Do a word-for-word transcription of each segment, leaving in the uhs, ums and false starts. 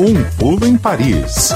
Um pulo em Paris.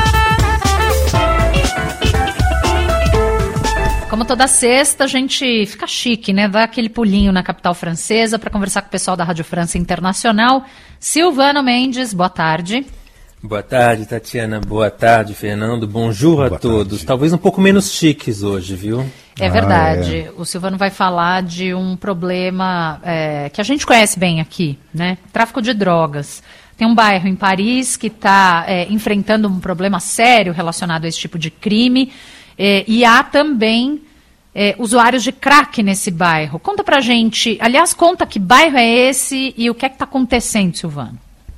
Como toda sexta, a gente fica chique, né? Dá aquele pulinho na capital francesa para conversar com o pessoal da Rádio França Internacional. Silvano Mendes, boa tarde. Boa tarde, Tatiana. Boa tarde, Fernando. Bonjour a Boa todos. Tarde. Talvez um pouco menos chiques hoje, viu? É verdade. Ah, é. O Silvano vai falar de um problema é, que a gente conhece bem aqui, né? Tráfico de drogas. Tem um bairro em Paris que está é, enfrentando um problema sério relacionado a esse tipo de crime. É, e há também é, usuários de crack nesse bairro. Conta pra gente, aliás, conta que bairro é esse e o que é que está acontecendo, Silvano.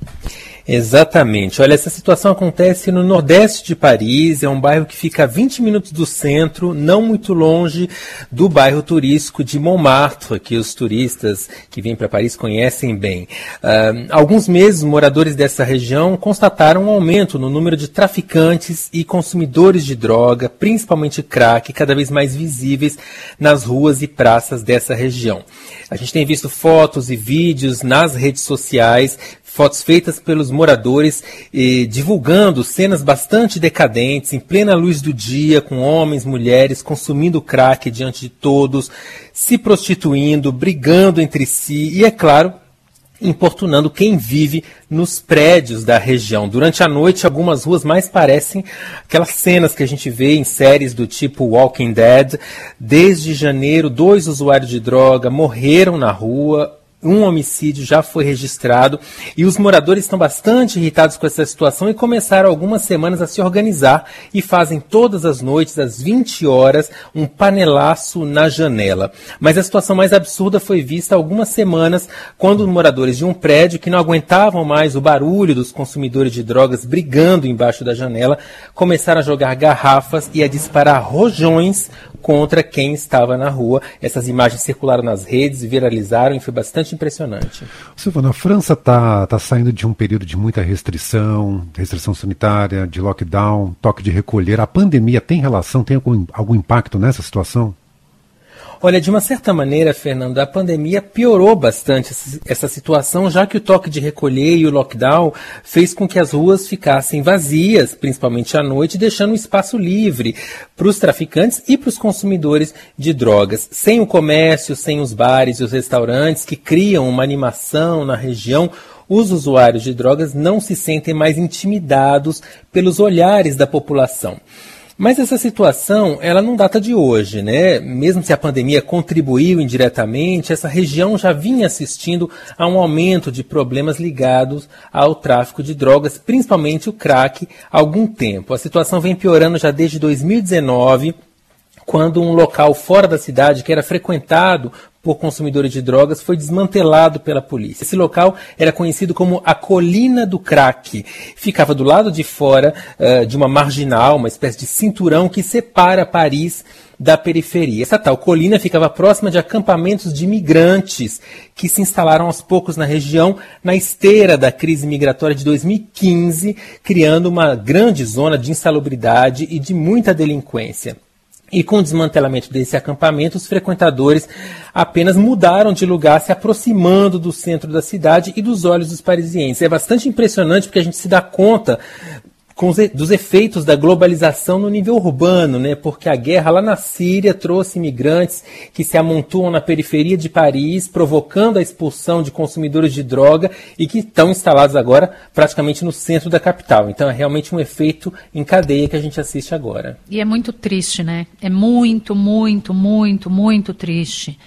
Exatamente. Olha, essa situação acontece no nordeste de Paris, é um bairro que fica a vinte minutos do centro, não muito longe do bairro turístico de Montmartre, que os turistas que vêm para Paris conhecem bem. Uh, alguns meses, moradores dessa região constataram um aumento no número de traficantes e consumidores de droga, principalmente crack, cada vez mais visíveis nas ruas e praças dessa região. A gente tem visto fotos e vídeos nas redes sociais, fotos feitas pelos moradores eh, divulgando cenas bastante decadentes, em plena luz do dia, com homens, mulheres consumindo crack diante de todos, se prostituindo, brigando entre si e, é claro, importunando quem vive nos prédios da região. Durante a noite, algumas ruas mais parecem aquelas cenas que a gente vê em séries do tipo Walking Dead. Desde janeiro, dois usuários de droga morreram na rua. Um homicídio já foi registrado e os moradores estão bastante irritados com essa situação e começaram há algumas semanas a se organizar e fazem todas as noites, às vinte horas, um panelaço na janela. Mas a situação mais absurda foi vista há algumas semanas quando os moradores de um prédio que não aguentavam mais o barulho dos consumidores de drogas brigando embaixo da janela começaram a jogar garrafas e a disparar rojões contra quem estava na rua. Essas imagens circularam nas redes, viralizaram e foi bastante impressionante. Silvano, a França está tá saindo de um período de muita restrição, restrição sanitária, de lockdown, toque de recolher. A pandemia tem relação, tem algum, algum impacto nessa situação? Olha, de uma certa maneira, Fernando, a pandemia piorou bastante essa situação, já que o toque de recolher e o lockdown fez com que as ruas ficassem vazias, principalmente à noite, deixando um espaço livre para os traficantes e para os consumidores de drogas. Sem o comércio, sem os bares e os restaurantes que criam uma animação na região, os usuários de drogas não se sentem mais intimidados pelos olhares da população. Mas essa situação, ela não data de hoje, né? Mesmo se a pandemia contribuiu indiretamente, essa região já vinha assistindo a um aumento de problemas ligados ao tráfico de drogas, principalmente o crack, há algum tempo. A situação vem piorando já desde dois mil e dezenove, quando um local fora da cidade, que era frequentado por consumidores de drogas, foi desmantelado pela polícia. Esse local era conhecido como a Colina do Crack. Ficava do lado de fora uh, de uma marginal, uma espécie de cinturão que separa Paris da periferia. Essa tal colina ficava próxima de acampamentos de imigrantes que se instalaram aos poucos na região, na esteira da crise migratória de dois mil e quinze, criando uma grande zona de insalubridade e de muita delinquência. E com o desmantelamento desse acampamento, os frequentadores apenas mudaram de lugar, se aproximando do centro da cidade e dos olhos dos parisienses. É bastante impressionante porque a gente se dá conta com os, dos efeitos da globalização no nível urbano, né? Porque a guerra lá na Síria trouxe imigrantes que se amontoam na periferia de Paris, provocando a expulsão de consumidores de droga e que estão instalados agora praticamente no centro da capital. Então é realmente um efeito em cadeia que a gente assiste agora. E é muito triste, né? É muito, muito, muito, muito triste.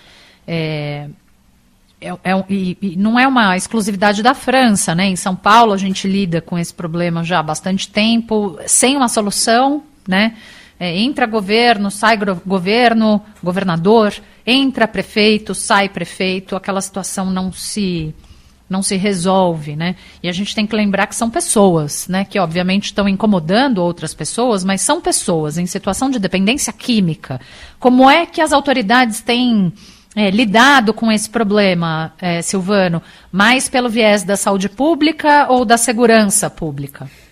É... É, é, e, e não é uma exclusividade da França, né? Em São Paulo a gente lida com esse problema já há bastante tempo, sem uma solução, né? É, entra governo, sai governo, governador, entra prefeito, sai prefeito, aquela situação não se, não se resolve, né? E a gente tem que lembrar que são pessoas, né? Que obviamente estão incomodando outras pessoas, mas são pessoas em situação de dependência química. Como é que as autoridades têm É, lidado com esse problema, é, Silvano, mais pelo viés da saúde pública ou da segurança pública?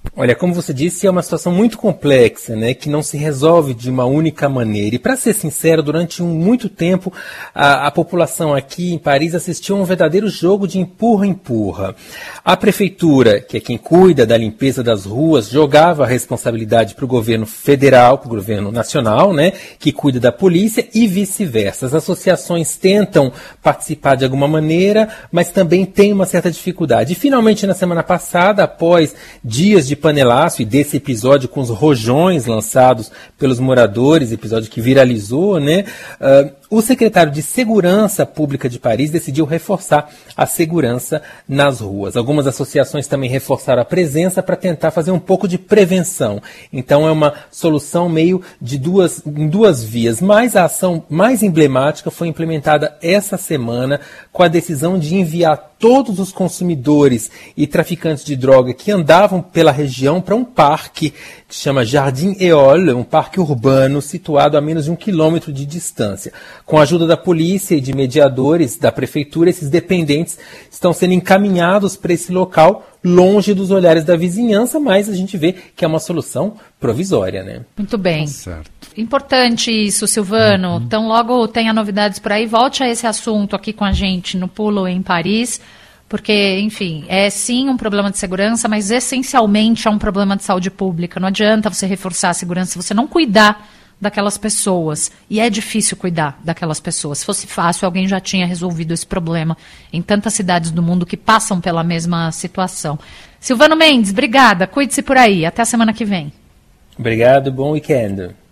Olha, como você disse, é uma situação muito complexa, né, que não se resolve de uma única maneira. E, para ser sincero, durante um, muito tempo, a, a população aqui em Paris assistiu a um verdadeiro jogo de empurra-empurra. A prefeitura, que é quem cuida da limpeza das ruas, jogava a responsabilidade para o governo federal, para o governo nacional, né, que cuida da polícia, e vice-versa. As associações tentam participar de alguma maneira, mas também tem uma certa dificuldade. E, finalmente, na semana passada, após dias de panelaço e desse episódio com os rojões lançados pelos moradores, episódio que viralizou, né? Uh, o secretário de Segurança Pública de Paris decidiu reforçar a segurança nas ruas. Algumas associações também reforçaram a presença para tentar fazer um pouco de prevenção. Então é uma solução meio de duas, em duas vias. Mas a ação mais emblemática foi implementada essa semana com a decisão de enviar todos os consumidores e traficantes de droga que andavam pela região para um parque que se chama Jardim Eole, um parque urbano situado a menos de um quilômetro de distância. Com a ajuda da polícia e de mediadores da prefeitura, esses dependentes estão sendo encaminhados para esse local, longe dos olhares da vizinhança, mas a gente vê que é uma solução provisória, né? Muito bem. Certo. Importante isso, Silvano. Uhum. Então, logo tenha novidades por aí. Volte a esse assunto aqui com a gente no Pulo em Paris, porque, enfim, é sim um problema de segurança, mas essencialmente é um problema de saúde pública. Não adianta você reforçar a segurança se você não cuidar daquelas pessoas. E é difícil cuidar daquelas pessoas. Se fosse fácil, alguém já tinha resolvido esse problema em tantas cidades do mundo que passam pela mesma situação. Silvano Mendes, obrigada. Cuide-se por aí. Até a semana que vem. Obrigado, bom weekend.